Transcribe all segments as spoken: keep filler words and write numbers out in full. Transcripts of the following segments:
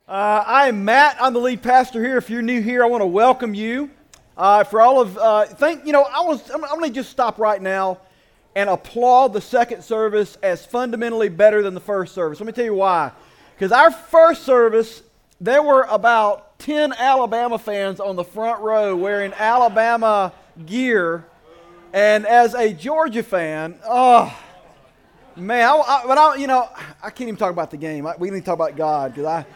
Uh, I am Matt. I'm the lead pastor here. If you're new here, I want to welcome you. Uh, for all of, uh, think, you know, I was, I'm, I'm going to just stop right now and applaud the second service as fundamentally better than the first service. Let me tell you why. Because our first service, there were about ten Alabama fans on the front row wearing Alabama gear. And as a Georgia fan, oh, man, I, I, but I, you know, I can't even talk about the game. I, we need to talk about God because I.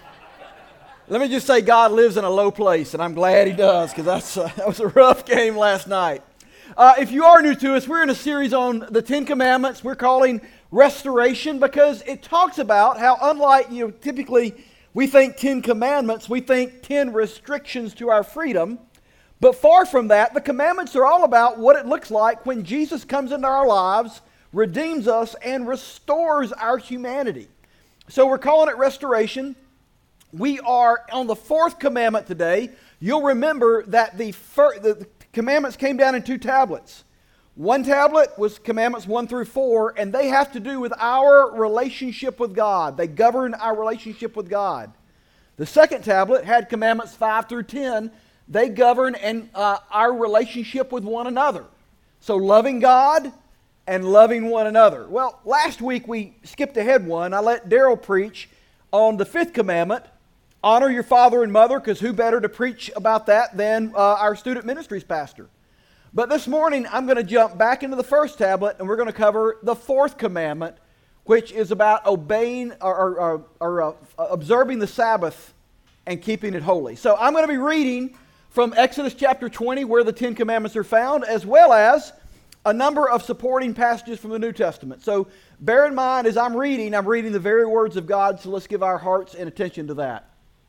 Let me just say God lives in a low place, and I'm glad he does because that's uh, that was a rough game last night. Uh, if you are new to us, we're in a series on the Ten Commandments. We're calling Restoration because it talks about how, unlike, you know, typically we think Ten Commandments, we think ten restrictions to our freedom. But far from that, the commandments are all about what it looks like when Jesus comes into our lives, redeems us, and restores our humanity. So we're calling it Restoration. We are on the fourth commandment today. You'll remember that the, fir- the commandments came down in two tablets. One tablet was commandments one through four, and they have to do with our relationship with God. They govern our relationship with God. The second tablet had commandments five through ten. They govern and uh, our relationship with one another. So loving God and loving one another. Well, last week we skipped ahead one. I let Daryl preach on the fifth commandment. Honor your father and mother, because who better to preach about that than uh, our student ministries pastor? But this morning, I'm going to jump back into the first tablet, and we're going to cover the fourth commandment, which is about obeying or, or, or, or uh, observing the Sabbath and keeping it holy. So I'm going to be reading from Exodus chapter twenty, where the Ten Commandments are found, as well as a number of supporting passages from the New Testament. So bear in mind, as I'm reading, I'm reading the very words of God, so let's give our hearts and attention to that.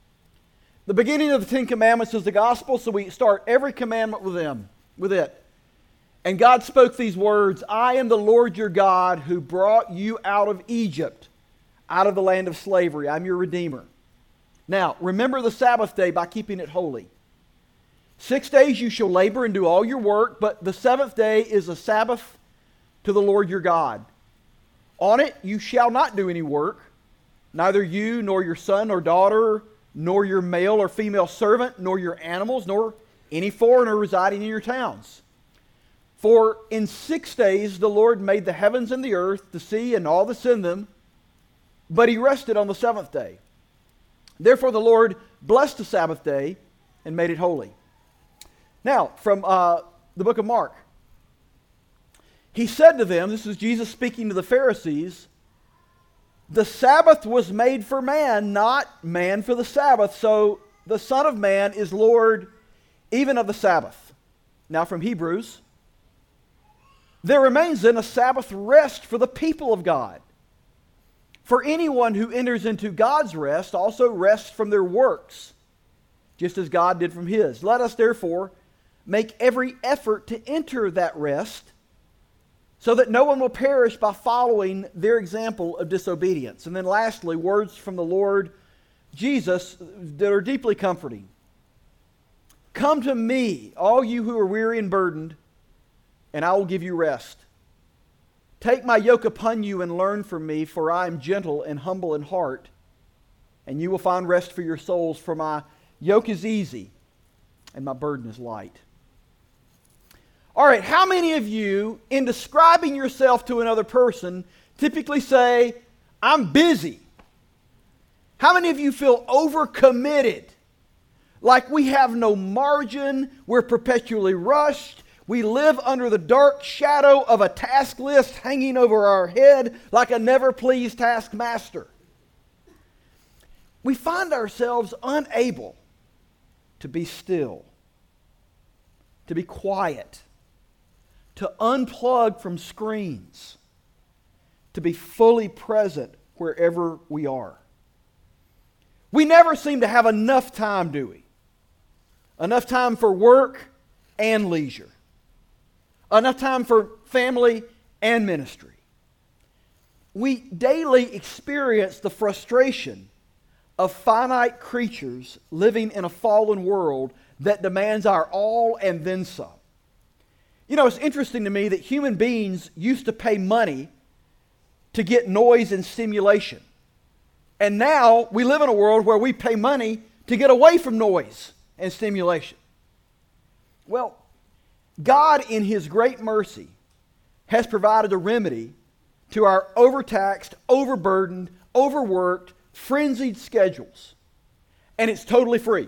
The beginning of the Ten Commandments is the gospel, so we start every commandment with them, with it. And God spoke these words, I am the Lord your God who brought you out of Egypt, out of the land of slavery. I'm your Redeemer. Now, remember the Sabbath day by keeping it holy. Six days you shall labor and do all your work, but the seventh day is a Sabbath to the Lord your God. On it you shall not do any work, neither you nor your son or daughter, nor your male or female servant, nor your animals, nor any foreigner residing in your towns. For in six days the Lord made the heavens and the earth, the sea, and all that's in them, but he rested on the seventh day. Therefore the Lord blessed the Sabbath day and made it holy. Now, from uh, the book of Mark. He said to them, this is Jesus speaking to the Pharisees, the Sabbath was made for man, not man for the Sabbath. So the Son of Man is Lord even of the Sabbath. Now from Hebrews. There remains then a Sabbath rest for the people of God. For anyone who enters into God's rest also rests from their works, just as God did from his. Let us therefore make every effort to enter that rest, so that no one will perish by following their example of disobedience. And then lastly, words from the Lord Jesus that are deeply comforting. Come to me, all you who are weary and burdened, and I will give you rest. Take my yoke upon you and learn from me, for I am gentle and humble in heart, and you will find rest for your souls, for my yoke is easy and my burden is light. All right, how many of you, in describing yourself to another person, typically say, I'm busy? How many of you feel overcommitted? Like we have no margin, we're perpetually rushed, we live under the dark shadow of a task list hanging over our head like a never-pleased taskmaster. We find ourselves unable to be still, to be quiet, to unplug from screens, to be fully present wherever we are. We never seem to have enough time, do we? Enough time for work and leisure. Enough time for family and ministry. We daily experience the frustration of finite creatures living in a fallen world that demands our all and then some. You know, it's interesting to me that human beings used to pay money to get noise and stimulation. And now we live in a world where we pay money to get away from noise and stimulation. Well, God in His great mercy has provided a remedy to our overtaxed, overburdened, overworked, frenzied schedules. And it's totally free.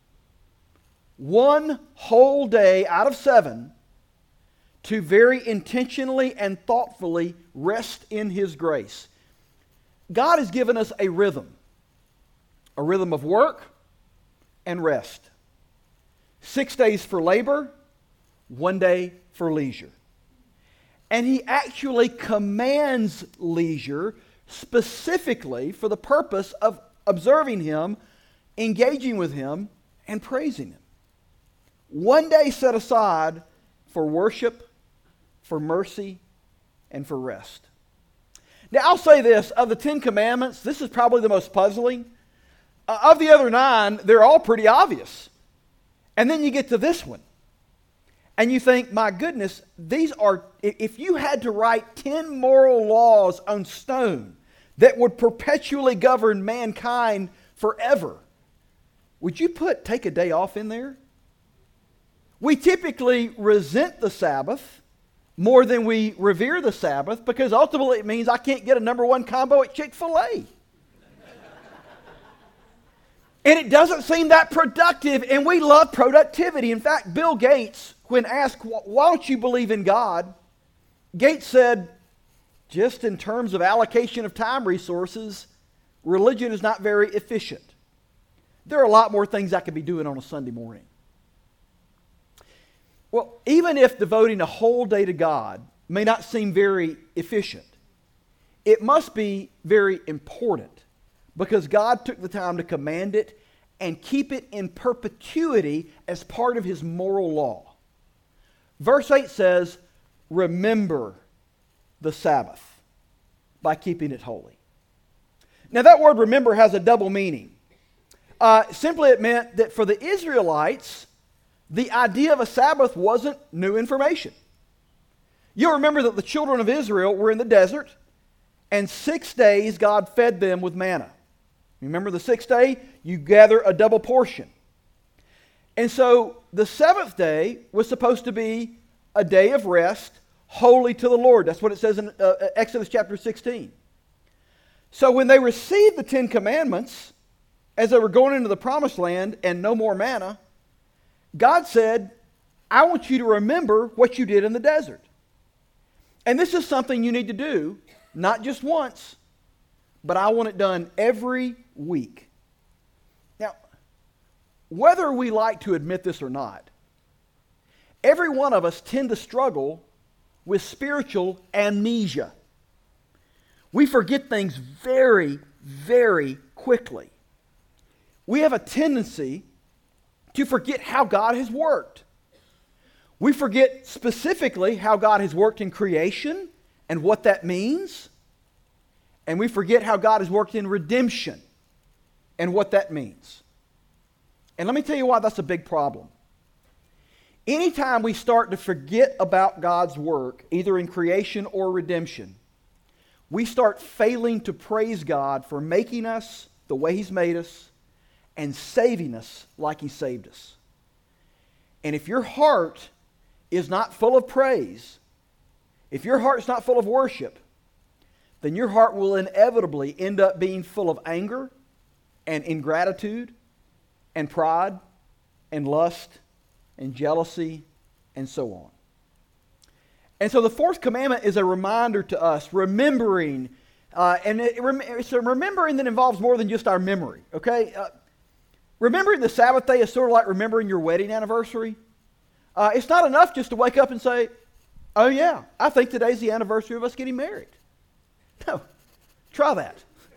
One whole day out of seven to very intentionally and thoughtfully rest in His grace. God has given us a rhythm, a rhythm of work and rest. Six days for labor, one day for leisure. And He actually commands leisure specifically for the purpose of observing Him, engaging with Him, and praising Him. One day set aside for worship, for mercy, and for rest. Now, I'll say this, of the Ten Commandments, this is probably the most puzzling. Uh, of the other nine, they're all pretty obvious. And then you get to this one. And you think, my goodness, these are, if you had to write ten moral laws on stone that would perpetually govern mankind forever, would you put take a day off in there? We typically resent the Sabbath more than we revere the Sabbath because ultimately it means I can't get a number one combo at Chick-fil-A. And it doesn't seem that productive, and we love productivity. In fact, Bill Gates, when asked, why don't you believe in God? Gates said, just in terms of allocation of time resources, religion is not very efficient. There are a lot more things I could be doing on a Sunday morning. Well, even if devoting a whole day to God may not seem very efficient, it must be very important because God took the time to command it and keep it in perpetuity as part of His moral law. Verse eight says, remember the Sabbath by keeping it holy. Now that word remember has a double meaning. Uh, simply it meant that for the Israelites, the idea of a Sabbath wasn't new information. You'll remember that the children of Israel were in the desert, and six days God fed them with manna. Remember the sixth day? You gather a double portion. And so the seventh day was supposed to be a day of rest, holy to the Lord. That's what it says in uh, Exodus chapter sixteen. So when they received the Ten Commandments, as they were going into the promised land and no more manna, God said, I want you to remember what you did in the desert. And this is something you need to do, not just once, but I want it done every week. Now, whether we like to admit this or not, every one of us tend to struggle with spiritual amnesia. We forget things very, very quickly. We have a tendency to forget how God has worked. We forget specifically how God has worked in creation and what that means. And we forget how God has worked in redemption and what that means. And let me tell you why that's a big problem. Anytime we start to forget about God's work, either in creation or redemption, we start failing to praise God for making us the way He's made us and saving us like He saved us. And if your heart is not full of praise, if your heart's not full of worship, then your heart will inevitably end up being full of anger and ingratitude and pride and lust and jealousy and so on. And so the fourth commandment is a reminder to us, remembering, uh, and it, it's a remembering that involves more than just our memory, okay? Uh, remembering the Sabbath day is sort of like remembering your wedding anniversary. Uh, it's not enough just to wake up and say, oh yeah, I think today's the anniversary of us getting married. No, try that.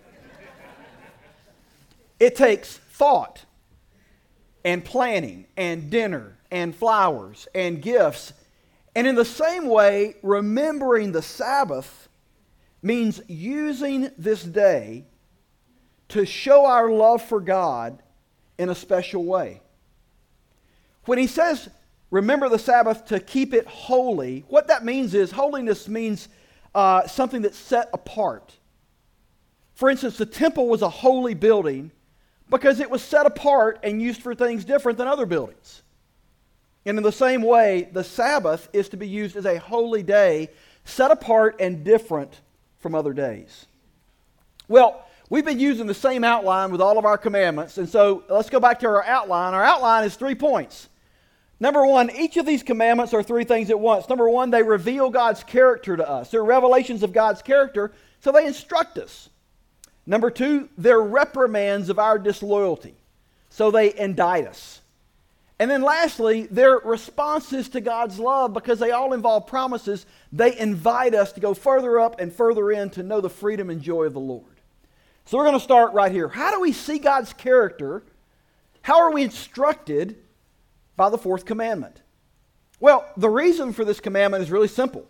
It takes thought and planning and dinner and flowers and gifts. And in the same way, remembering the Sabbath means using this day to show our love for God in a special way. When he says, remember the Sabbath to keep it holy, what that means is, holiness means uh, something that's set apart, For instance, the temple was a holy building because it was set apart and used for things different than other buildings. And in the same way, the Sabbath is to be used as a holy day, set apart and different from other days. Well, we've been using the same outline with all of our commandments, and so let's go back to our outline. Our outline is three points. Number one, each of these commandments are three things at once. Number one, they reveal God's character to us. They're revelations of God's character, so they instruct us. Number two, they're reprimands of our disloyalty, so they indict us. And then lastly, they're responses to God's love because they all involve promises. They invite us to go further up and further in to know the freedom and joy of the Lord. So we're going to start right here. How do we see God's character? How are we instructed by the fourth commandment? Well, the reason for this commandment is really simple.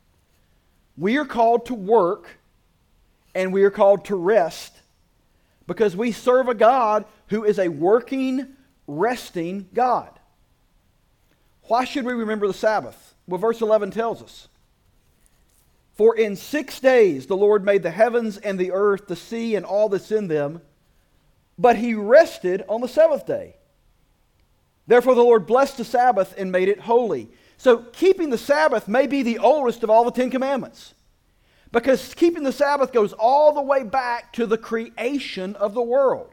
We are called to work and we are called to rest because we serve a God who is a working, resting God. Why should we remember the Sabbath? Well, verse eleven tells us, "For in six days the Lord made the heavens and the earth, the sea, and all that's in them, but he rested on the seventh day. Therefore the Lord blessed the Sabbath and made it holy." So keeping the Sabbath may be the oldest of all the Ten Commandments, because keeping the Sabbath goes all the way back to the creation of the world.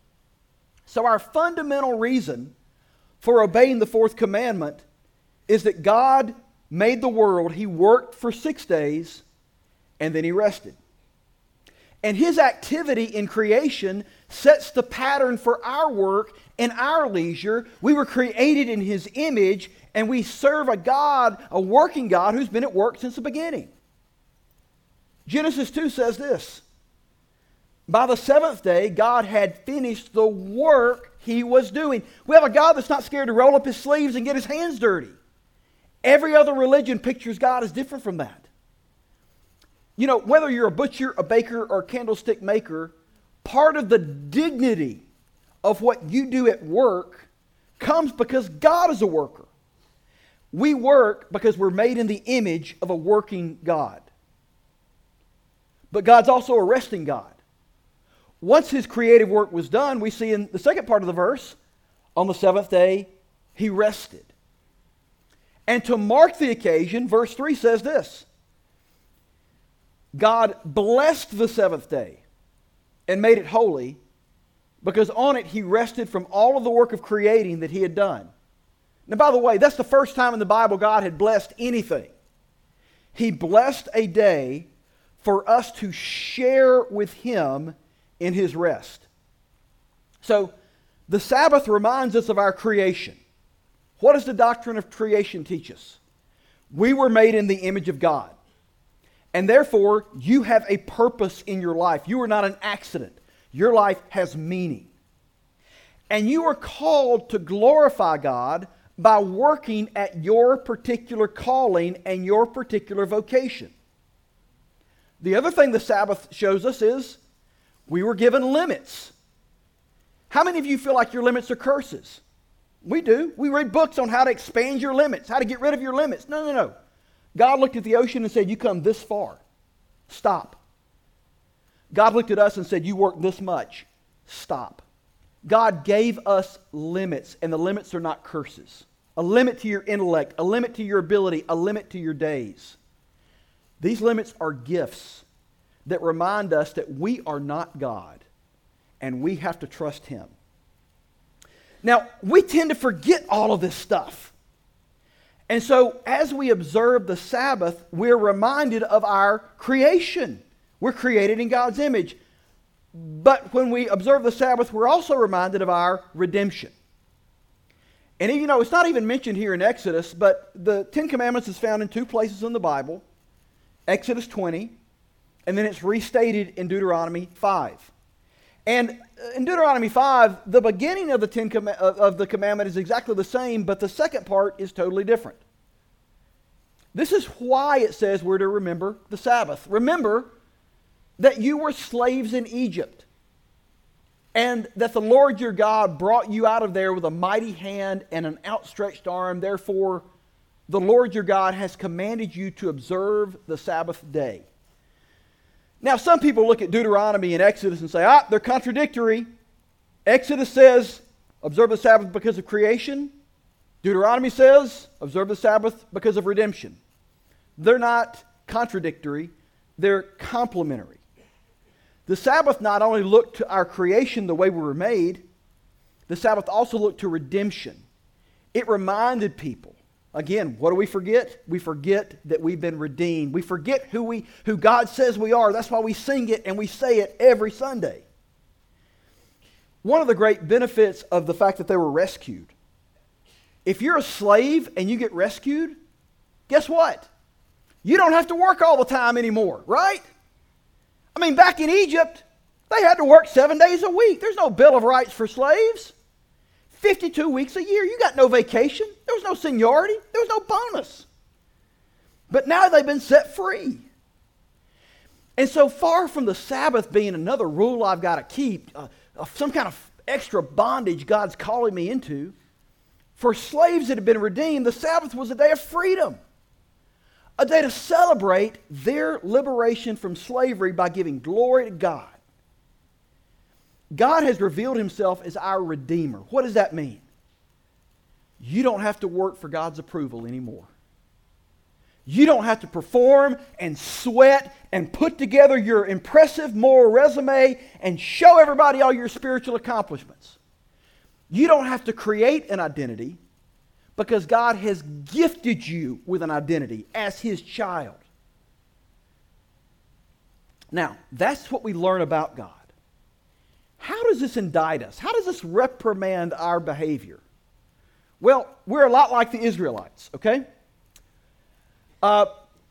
So our fundamental reason for obeying the fourth commandment is that God made the world. He worked for six days and then he rested. And his activity in creation sets the pattern for our work and our leisure. We were created in his image and we serve a God, a working God who's been at work since the beginning. Genesis two says this, "By the seventh day, God had finished the work he was doing." We have a God that's not scared to roll up his sleeves and get his hands dirty. Every other religion pictures God as different from that. You know, whether you're a butcher, a baker, or a candlestick maker, part of the dignity of what you do at work comes because God is a worker. We work because we're made in the image of a working God. But God's also a resting God. Once his creative work was done, we see in the second part of the verse, on the seventh day, he rested. And to mark the occasion, verse three says this, "God blessed the seventh day and made it holy, because on it he rested from all of the work of creating that he had done." Now, by the way, that's the first time in the Bible God had blessed anything. He blessed a day for us to share with him in his rest. So, the Sabbath reminds us of our creation. What does the doctrine of creation teach us? We were made in the image of God. And therefore, you have a purpose in your life. You are not an accident. Your life has meaning. And you are called to glorify God by working at your particular calling and your particular vocation. The other thing the Sabbath shows us is we were given limits. How many of you feel like your limits are curses? We do. We read books on how to expand your limits, how to get rid of your limits. No, no, no. God looked at the ocean and said, "You come this far. Stop." God looked at us and said, "You work this much. Stop." God gave us limits, and the limits are not curses. A limit to your intellect, a limit to your ability, a limit to your days. These limits are gifts that remind us that we are not God, and we have to trust him. Now, we tend to forget all of this stuff. And so, as we observe the Sabbath, we're reminded of our creation. We're created in God's image. But when we observe the Sabbath, we're also reminded of our redemption. And you know, it's not even mentioned here in Exodus, but the Ten Commandments is found in two places in the Bible. Exodus twenty, and then it's restated in Deuteronomy five. And in Deuteronomy five, the beginning of the Ten Com- of the commandment is exactly the same, but the second part is totally different. This is why it says we're to remember the Sabbath. Remember that you were slaves in Egypt, and that the Lord your God brought you out of there with a mighty hand and an outstretched arm. Therefore, the Lord your God has commanded you to observe the Sabbath day. Now, some people look at Deuteronomy and Exodus and say, ah, they're contradictory. Exodus says, observe the Sabbath because of creation. Deuteronomy says, observe the Sabbath because of redemption. They're not contradictory, they're complementary. The Sabbath not only looked to our creation the way we were made, the Sabbath also looked to redemption. It reminded people. Again, what do we forget? We forget that we've been redeemed. We forget who we, who God says we are. That's why we sing it and we say it every Sunday. One of the great benefits of the fact that they were rescued. If you're a slave and you get rescued, guess what? You don't have to work all the time anymore, right? I mean, back in Egypt, they had to work seven days a week. There's no Bill of Rights for slaves. fifty-two weeks a year. You got no vacation. There was no seniority. There was no bonus. But now they've been set free. And so far from the Sabbath being another rule I've got to keep, uh, uh, some kind of extra bondage God's calling me into, for slaves that had been redeemed, the Sabbath was a day of freedom. A day to celebrate their liberation from slavery by giving glory to God. God has revealed himself as our Redeemer. What does that mean? You don't have to work for God's approval anymore. You don't have to perform and sweat and put together your impressive moral resume and show everybody all your spiritual accomplishments. You don't have to create an identity because God has gifted you with an identity as his child. Now, that's what we learn about God. How does this indict us? How does this reprimand our behavior? Well, we're a lot like the Israelites, okay? Uh,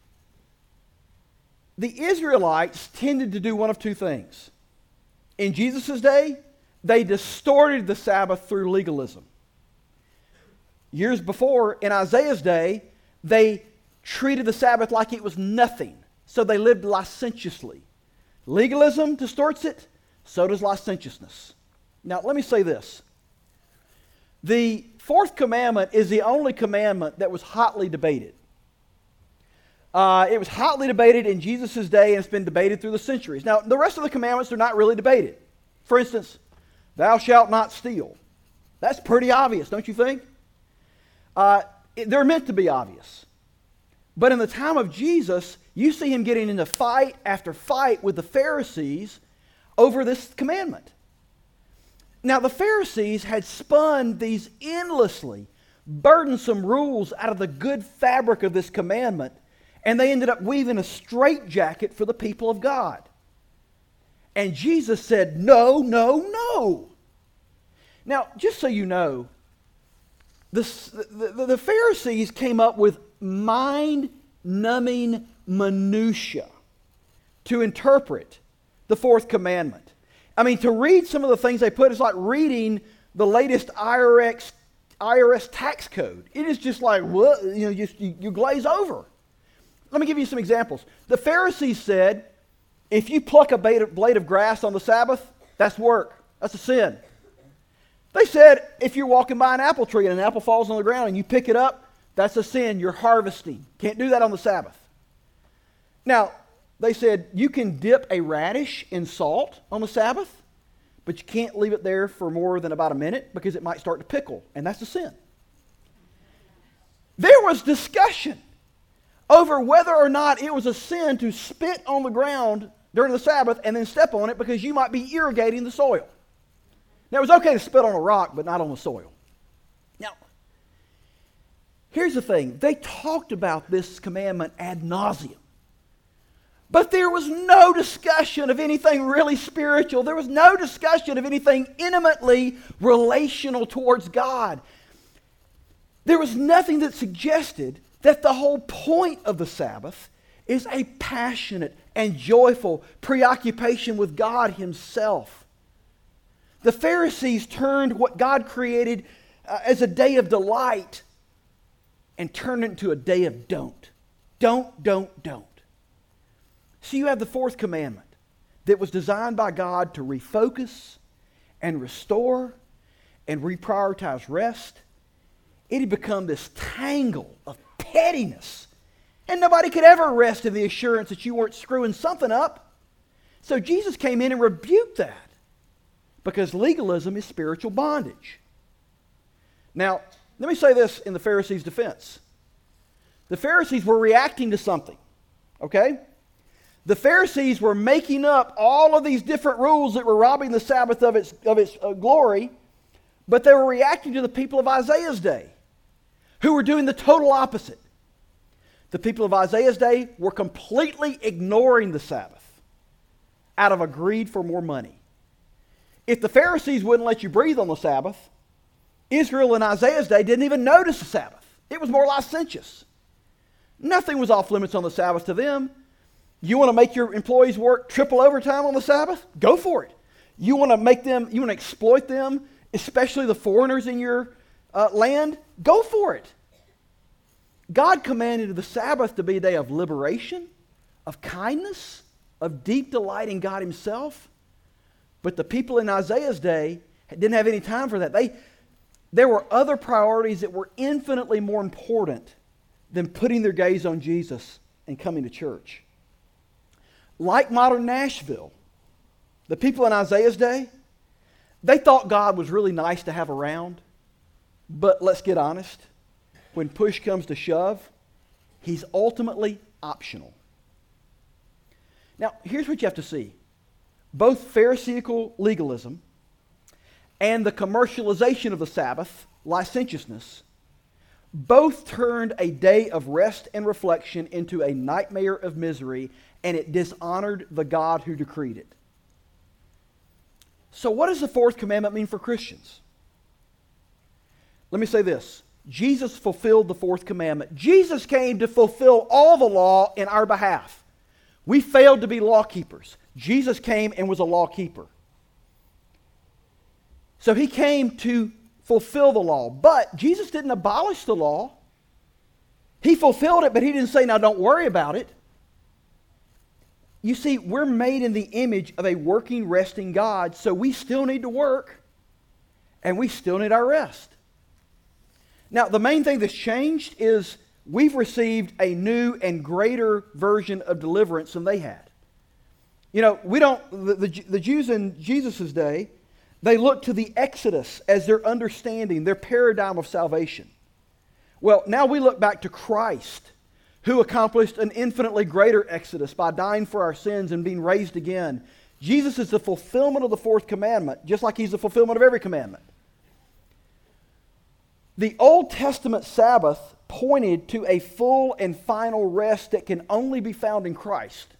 the Israelites tended to do one of two things. In Jesus' day, they distorted the Sabbath through legalism. Years before, in Isaiah's day, they treated the Sabbath like it was nothing. So they lived licentiously. Legalism distorts it. So does licentiousness. Now, let me say this. The fourth commandment is the only commandment that was hotly debated. Uh, it was hotly debated in Jesus' day, and it's been debated through the centuries. Now, the rest of the commandments are not really debated. For instance, thou shalt not steal. That's pretty obvious, don't you think? Uh, it, they're meant to be obvious. But in the time of Jesus, you see him getting into fight after fight with the Pharisees over this commandment. Now, the Pharisees had spun these endlessly burdensome rules out of the good fabric of this commandment, and they ended up weaving a straitjacket for the people of God. And Jesus said, no, no, no. Now, just so you know, the, the, the Pharisees came up with mind-numbing minutia to interpret the fourth commandment. I mean, to read some of the things they put is like reading the latest I R S, I R S tax code. It is just like, what? You know, just, you, you glaze over. Let me give you some examples. The Pharisees said, if you pluck a blade of grass on the Sabbath, that's work. That's a sin. They said, if you're walking by an apple tree and an apple falls on the ground and you pick it up, that's a sin. You're harvesting. Can't do that on the Sabbath. Now, they said, you can dip a radish in salt on the Sabbath, but you can't leave it there for more than about a minute because it might start to pickle, and that's a sin. There was discussion over whether or not it was a sin to spit on the ground during the Sabbath and then step on it because you might be irrigating the soil. Now, it was okay to spit on a rock, but not on the soil. Now, here's the thing. They talked about this commandment ad nauseum. But there was no discussion of anything really spiritual. There was no discussion of anything intimately relational towards God. There was nothing that suggested that the whole point of the Sabbath is a passionate and joyful preoccupation with God himself. The Pharisees turned what God created uh, as a day of delight and turned it into a day of don't. Don't, don't, don't. So you have the fourth commandment that was designed by God to refocus and restore and reprioritize rest. It had become this tangle of pettiness. And nobody could ever rest in the assurance that you weren't screwing something up. So Jesus came in and rebuked that because legalism is spiritual bondage. Now, let me say this in the Pharisees' defense. The Pharisees were reacting to something, okay? The Pharisees were making up all of these different rules that were robbing the Sabbath of its, of its uh, glory, but they were reacting to the people of Isaiah's day, who were doing the total opposite. The people of Isaiah's day were completely ignoring the Sabbath out of a greed for more money. If the Pharisees wouldn't let you breathe on the Sabbath, Israel in Isaiah's day didn't even notice the Sabbath. It was more licentious. Nothing was off limits on the Sabbath to them. You want to make your employees work triple overtime on the Sabbath? Go for it. You want to make them, you want to exploit them, especially the foreigners in your uh, land? Go for it. God commanded the Sabbath to be a day of liberation, of kindness, of deep delight in God Himself. But the people in Isaiah's day didn't have any time for that. They, there were other priorities that were infinitely more important than putting their gaze on Jesus and coming to church. Like modern Nashville, the people in Isaiah's day, they thought God was really nice to have around. But let's get honest. When push comes to shove, He's ultimately optional. Now, here's what you have to see. Both Pharisaical legalism and the commercialization of the Sabbath, licentiousness, both turned a day of rest and reflection into a nightmare of misery, and it dishonored the God who decreed it. So what does the fourth commandment mean for Christians? Let me say this. Jesus fulfilled the fourth commandment. Jesus came to fulfill all the law in our behalf. We failed to be law keepers. Jesus came and was a law keeper. So He came to fulfill the law. But Jesus didn't abolish the law. He fulfilled it, but He didn't say, now don't worry about it. You see, we're made in the image of a working, resting God, so we still need to work, and we still need our rest. Now, the main thing that's changed is we've received a new and greater version of deliverance than they had. You know, we don't, the, the, the Jews in Jesus' day, they looked to the Exodus as their understanding, their paradigm of salvation. Well, now we look back to Christ, who accomplished an infinitely greater exodus by dying for our sins and being raised again. Jesus is the fulfillment of the fourth commandment, just like He's the fulfillment of every commandment. The Old Testament Sabbath pointed to a full and final rest that can only be found in Christ.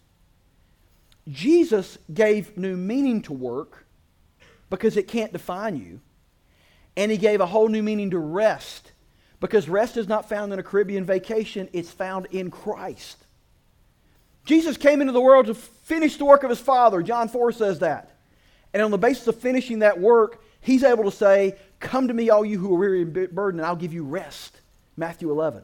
Jesus gave new meaning to work because it can't define you, and He gave a whole new meaning to rest, because rest is not found in a Caribbean vacation, it's found in Christ. Jesus came into the world to finish the work of His Father. John four says that. And on the basis of finishing that work, He's able to say, come to me all you who are weary and burdened, and I'll give you rest. Matthew eleven.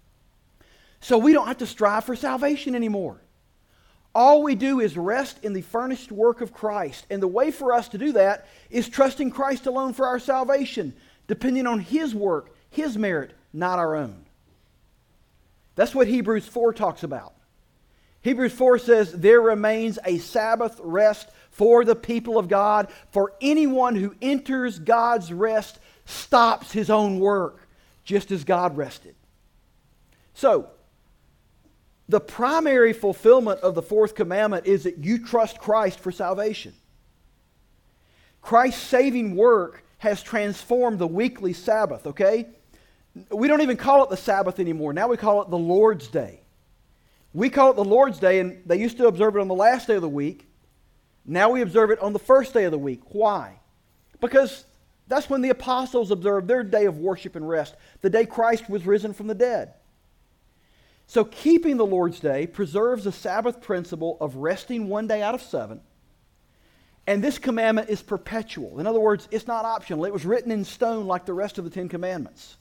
So we don't have to strive for salvation anymore. All we do is rest in the furnished work of Christ. And the way for us to do that is trusting Christ alone for our salvation, depending on His work, His merit, not our own. That's what Hebrews four talks about. Hebrews four says, there remains a Sabbath rest for the people of God, for anyone who enters God's rest stops his own work, just as God rested. So, the primary fulfillment of the fourth commandment is that you trust Christ for salvation. Christ's saving work has transformed the weekly Sabbath, okay? We don't even call it the Sabbath anymore. Now we call it the Lord's Day. We call it the Lord's Day, and they used to observe it on the last day of the week. Now we observe it on the first day of the week. Why? Because that's when the apostles observed their day of worship and rest, the day Christ was risen from the dead. So keeping the Lord's Day preserves the Sabbath principle of resting one day out of seven. And this commandment is perpetual. In other words, it's not optional. It was written in stone like the rest of the Ten Commandments.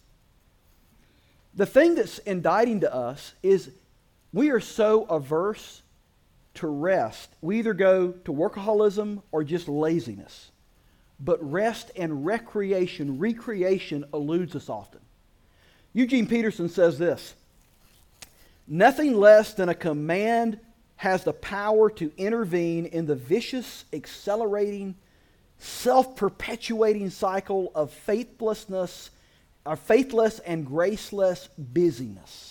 The thing that's indicting to us is we are so averse to rest. We either go to workaholism or just laziness. But rest and recreation, recreation eludes us often. Eugene Peterson says this, nothing less than a command has the power to intervene in the vicious, accelerating, self-perpetuating cycle of faithlessness, or faithless and graceless busyness.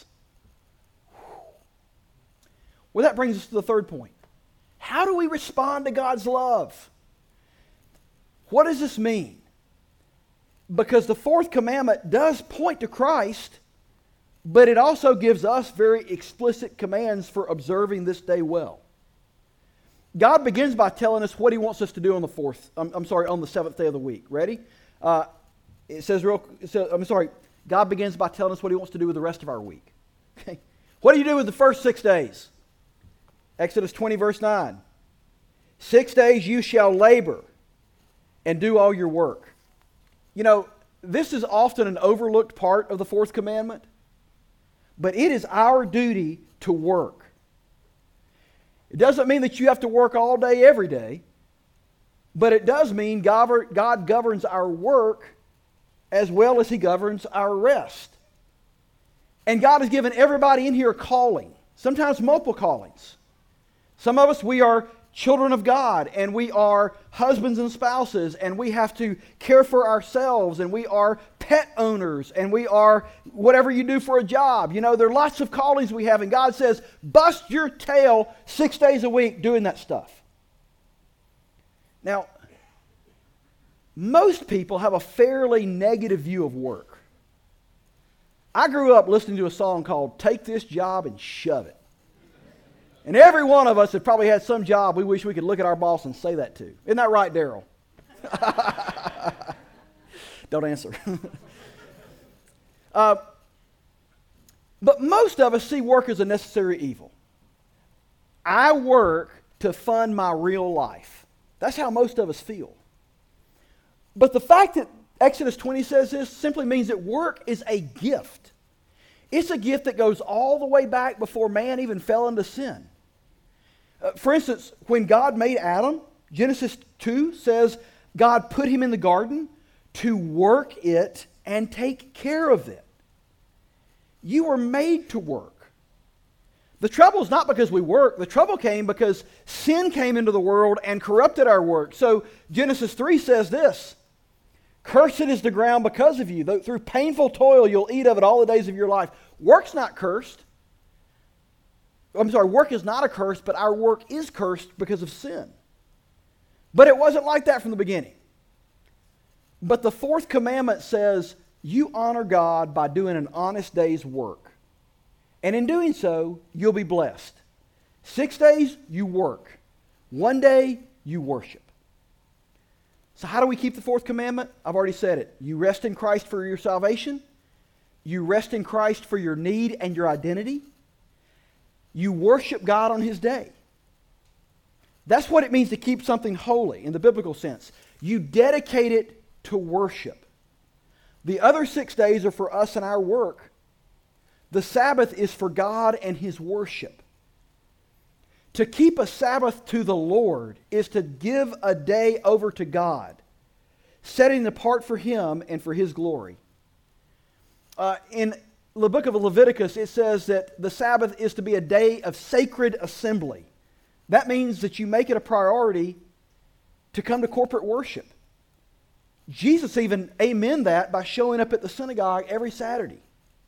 Well, that brings us to the third point. How do we respond to God's love? What does this mean? Because the fourth commandment does point to Christ, but it also gives us very explicit commands for observing this day well. God begins by telling us what He wants us to do on the fourth, I'm, I'm sorry, on the seventh day of the week. Ready? Uh, it says real, it says, I'm sorry, God begins by telling us what He wants to do with the rest of our week. Okay? What do you do with the first six days? Exodus twenty, verse nine. Six days you shall labor and do all your work. You know, this is often an overlooked part of the fourth commandment, but it is our duty to work. It doesn't mean that you have to work all day, every day, but it does mean God, God governs our work as well as He governs our rest. And God has given everybody in here a calling, sometimes multiple callings. Some of us, we are children of God, and we are husbands and spouses, and we have to care for ourselves, and we are pet owners, and we are whatever you do for a job. You know, there are lots of callings we have, and God says, bust your tail six days a week doing that stuff. Now, most people have a fairly negative view of work. I grew up listening to a song called Take This Job and Shove It. And every one of us have probably had some job we wish we could look at our boss and say that to. Isn't that right, Daryl? Don't answer. uh, but most of us see work as a necessary evil. I work to fund my real life. That's how most of us feel. But the fact that Exodus twenty says this simply means that work is a gift. It's a gift that goes all the way back before man even fell into sin. Uh, for instance, when God made Adam, Genesis two says God put him in the garden to work it and take care of it. You were made to work. The trouble is not because we work. The trouble came because sin came into the world and corrupted our work. So Genesis three says this, cursed is the ground because of you. Through painful toil you'll eat of it all the days of your life. Work's not cursed. I'm sorry, work is not a curse, but our work is cursed because of sin. But it wasn't like that from the beginning. But the fourth commandment says, you honor God by doing an honest day's work. And in doing so, you'll be blessed. Six days, you work. One day, you worship. So how do we keep the fourth commandment? I've already said it. You rest in Christ for your salvation. You rest in Christ for your need and your identity. You worship God on His day. That's what it means to keep something holy in the biblical sense. You dedicate it to worship. The other six days are for us and our work. The Sabbath is for God and His worship. To keep a Sabbath to the Lord is to give a day over to God, setting it apart for Him and for His glory. Uh, in the book of Leviticus, it says that the Sabbath is to be a day of sacred assembly. That means that you make it a priority to come to corporate worship. Jesus even amened that by showing up at the synagogue every Saturday.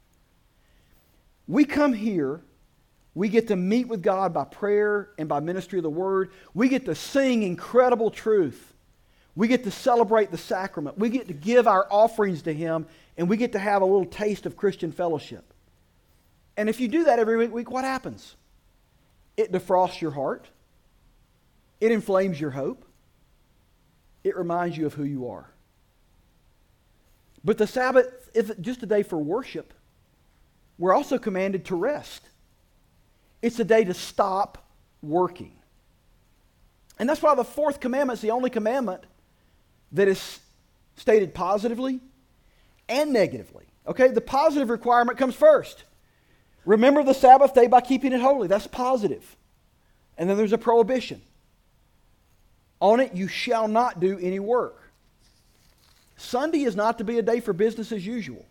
We come here, we get to meet with God by prayer and by ministry of the Word. We get to sing incredible truth. We get to celebrate the sacrament. We get to give our offerings to Him, and we get to have a little taste of Christian fellowship. And if you do that every week, what happens? It defrosts your heart. It inflames your hope. It reminds you of who you are. But the Sabbath isn't just a day for worship. We're also commanded to rest. It's a day to stop working. And that's why the fourth commandment is the only commandment that is stated positively and negatively. Okay, the positive requirement comes first. Remember the Sabbath day by keeping it holy. That's positive. And then there's a prohibition. On it you shall not do any work. Sunday is not to be a day for business as usual.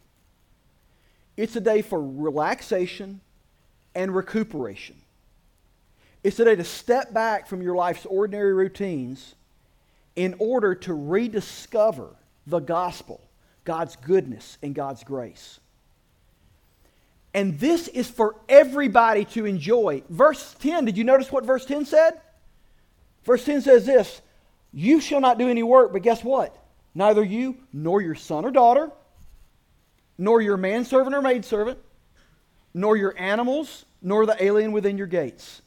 It's a day for relaxation and recuperation. It's today to step back from your life's ordinary routines in order to rediscover the gospel, God's goodness and God's grace. And this is for everybody to enjoy. Verse ten, did you notice what verse ten said? Verse ten says this, you shall not do any work, but guess what? Neither you, nor your son or daughter, nor your manservant or maidservant, nor your animals, nor the alien within your gates.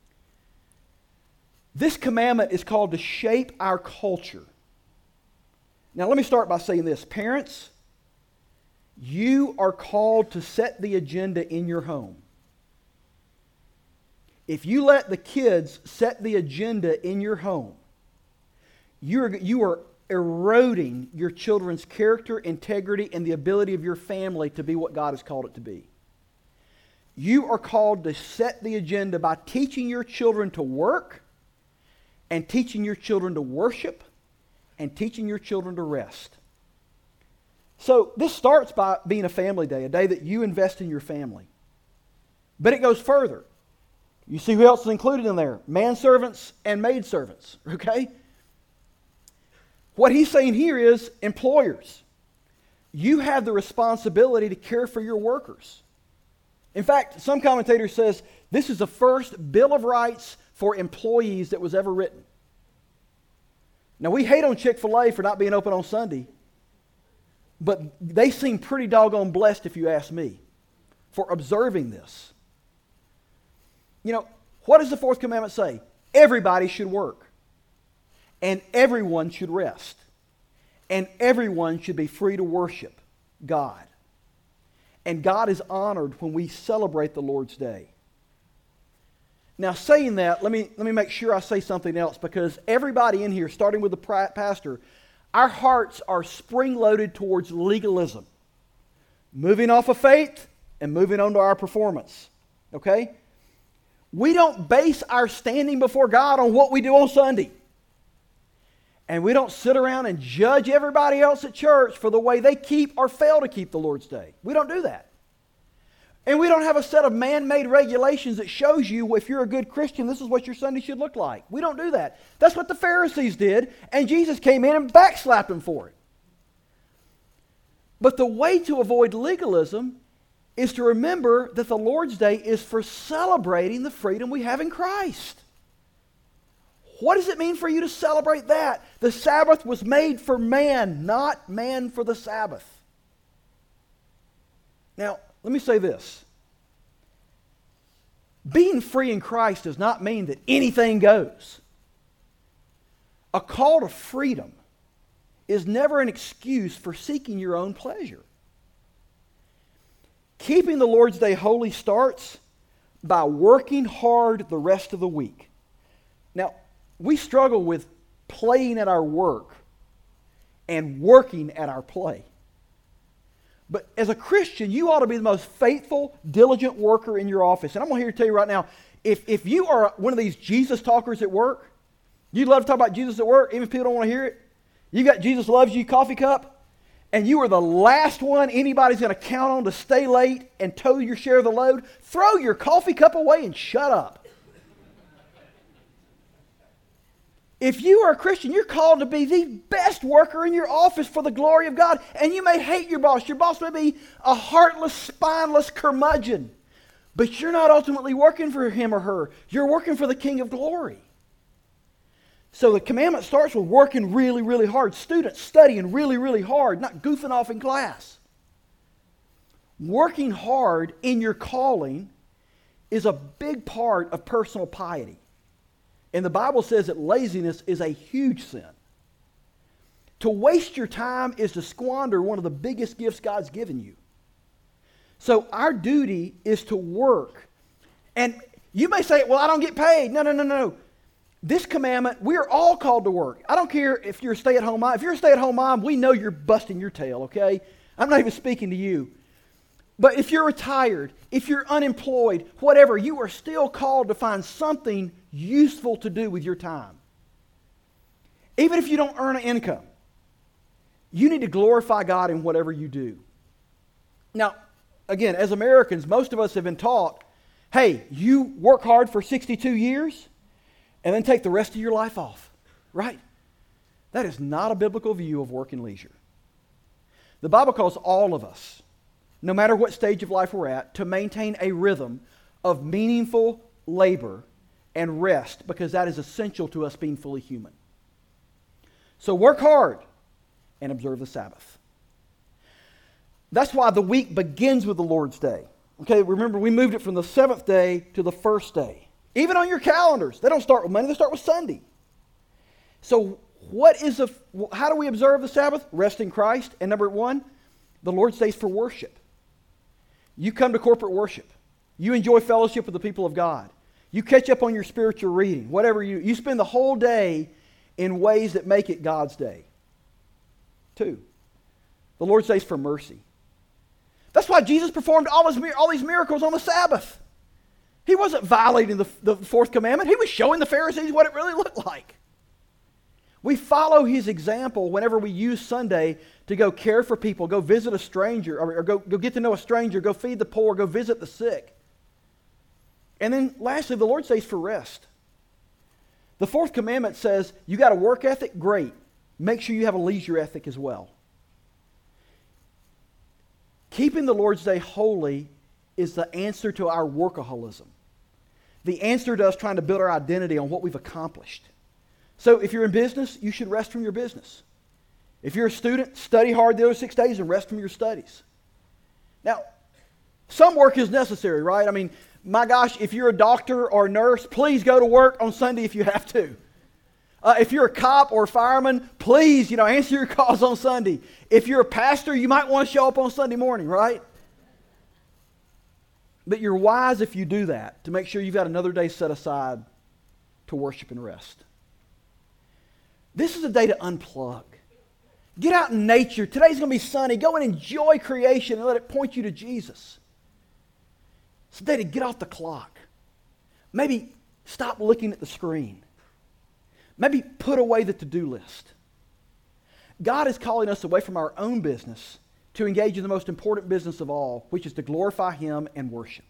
This commandment is called to shape our culture. Now let me start by saying this. Parents, you are called to set the agenda in your home. If you let the kids set the agenda in your home, you're, you are eroding your children's character, integrity, and the ability of your family to be what God has called it to be. You are called to set the agenda by teaching your children to work, and teaching your children to worship, and teaching your children to rest. So this starts by being a family day, a day that you invest in your family. But it goes further. You see who else is included in there? Manservants and maidservants, okay? What he's saying here is, employers, you have the responsibility to care for your workers. In fact, some commentators says this is the first Bill of Rights for employees that was ever written. Now, we hate on Chick-fil-A for not being open on Sunday, but they seem pretty doggone blessed, if you ask me, for observing this. You know, what does the fourth commandment say? Everybody should work, and everyone should rest, and everyone should be free to worship God. And God is honored when we celebrate the Lord's Day. Now, saying that, let me, let me make sure I say something else, because everybody in here, starting with the pastor, our hearts are spring-loaded towards legalism. Moving off of faith and moving on to our performance. Okay? We don't base our standing before God on what we do on Sunday. And we don't sit around and judge everybody else at church for the way they keep or fail to keep the Lord's Day. We don't do that. And we don't have a set of man-made regulations that shows you, if you're a good Christian, this is what your Sunday should look like. We don't do that. That's what the Pharisees did, and Jesus came in and backslapped them for it. But the way to avoid legalism is to remember that the Lord's Day is for celebrating the freedom we have in Christ. What does it mean for you to celebrate that? The Sabbath was made for man, not man for the Sabbath. Now, let me say this. Being free in Christ does not mean that anything goes. A call to freedom is never an excuse for seeking your own pleasure. Keeping the Lord's Day holy starts by working hard the rest of the week. Now, we struggle with playing at our work and working at our play. But as a Christian, you ought to be the most faithful, diligent worker in your office. And I'm going to here tell you right now, if, if you are one of these Jesus talkers at work, you love to talk about Jesus at work, even if people don't want to hear it. You got Jesus Loves You coffee cup, and you are the last one anybody's going to count on to stay late and tow your share of the load. Throw your coffee cup away and shut up. If you are a Christian, you're called to be the best worker in your office for the glory of God. And you may hate your boss. Your boss may be a heartless, spineless curmudgeon. But you're not ultimately working for him or her. You're working for the King of Glory. So the commandment starts with working really, really hard. Students studying really, really hard, not goofing off in class. Working hard in your calling is a big part of personal piety. And the Bible says that laziness is a huge sin. To waste your time is to squander one of the biggest gifts God's given you. So our duty is to work. And you may say, well, I don't get paid. No, no, no, no. This commandment, we are all called to work. I don't care if you're a stay-at-home mom. If you're a stay-at-home mom, we know you're busting your tail, okay? I'm not even speaking to you. But if you're retired, if you're unemployed, whatever, you are still called to find something useful to do with your time. Even if you don't earn an income, you need to glorify God in whatever you do. Now, again, as Americans, most of us have been taught Hey, you work hard for sixty-two years and then take the rest of your life off, right? That is not a biblical view of work and leisure. The Bible calls all of us, no matter what stage of life we're at, to maintain a rhythm of meaningful labor and rest, because that is essential to us being fully human. So work hard and observe the Sabbath. That's why the week begins with the Lord's Day. Okay, remember we moved it from the seventh day to the first day. Even on your calendars, they don't start with Monday, they start with Sunday. So what is a, how do we observe the Sabbath? Rest in Christ. And number one, the Lord's Day is for worship. You come to corporate worship. You enjoy fellowship with the people of God. You catch up on your spiritual reading. Whatever you, you spend the whole day in ways that make it God's day. Two, the Lord's Day is for mercy. That's why Jesus performed all, his, all these miracles on the Sabbath. He wasn't violating the, the fourth commandment. He was showing the Pharisees what it really looked like. We follow his example whenever we use Sunday to go care for people, go visit a stranger, or, or go, go get to know a stranger, go feed the poor, go visit the sick. And then lastly, the Lord's Day is for rest. The fourth commandment says, you got a work ethic? Great. Make sure you have a leisure ethic as well. Keeping the Lord's Day holy is the answer to our workaholism. The answer to us trying to build our identity on what we've accomplished. So if you're in business, you should rest from your business. If you're a student, study hard the other six days and rest from your studies. Now, some work is necessary, right? I mean, my gosh, if you're a doctor or a nurse, please go to work on Sunday if you have to. Uh, if you're a cop or a fireman, please, you know, answer your calls on Sunday. If you're a pastor, you might want to show up on Sunday morning, right? But you're wise if you do that, to make sure you've got another day set aside to worship and rest. This is a day to unplug. Get out in nature. Today's going to be sunny. Go and enjoy creation and let it point you to Jesus. It's a day to get off the clock. Maybe stop looking at the screen. Maybe put away the to-do list. God is calling us away from our own business to engage in the most important business of all, which is to glorify Him and worship.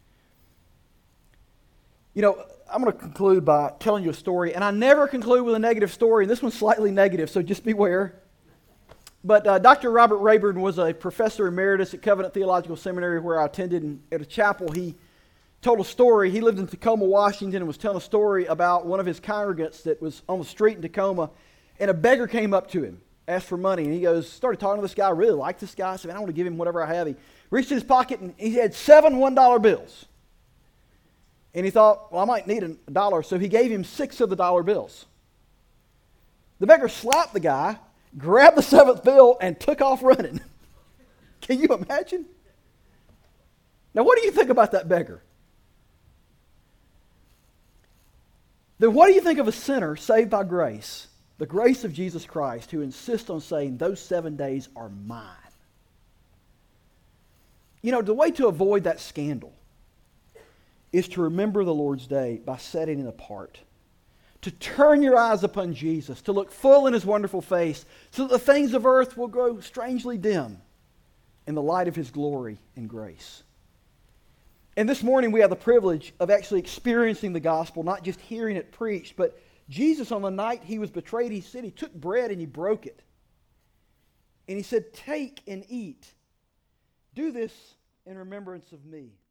You know, I'm going to conclude by telling you a story, and I never conclude with a negative story, and this one's slightly negative, so just beware. But uh, Doctor Robert Rayburn was a professor emeritus at Covenant Theological Seminary where I attended, and at a chapel he told a story. He lived in Tacoma, Washington, and was telling a story about one of his congregants that was on the street in Tacoma, and a beggar came up to him, asked for money, and he goes, started talking to this guy. I really liked this guy. I said, man, I want to give him whatever I have. He reached in his pocket, and he had seven one-dollar bills. And he thought, well, I might need a dollar, so he gave him six of the dollar bills. The beggar slapped the guy, grabbed the seventh bill, and took off running. Can you imagine? Now, what do you think about that beggar? Then what do you think of a sinner saved by grace, the grace of Jesus Christ, who insists on saying, those seven days are mine? You know, the way to avoid that scandal is to remember the Lord's Day by setting it apart. To turn your eyes upon Jesus, to look full in His wonderful face, so that the things of earth will grow strangely dim in the light of His glory and grace. And this morning we have the privilege of actually experiencing the gospel, not just hearing it preached, but Jesus, on the night He was betrayed, He said He took bread and He broke it. And He said, take and eat. Do this in remembrance of me.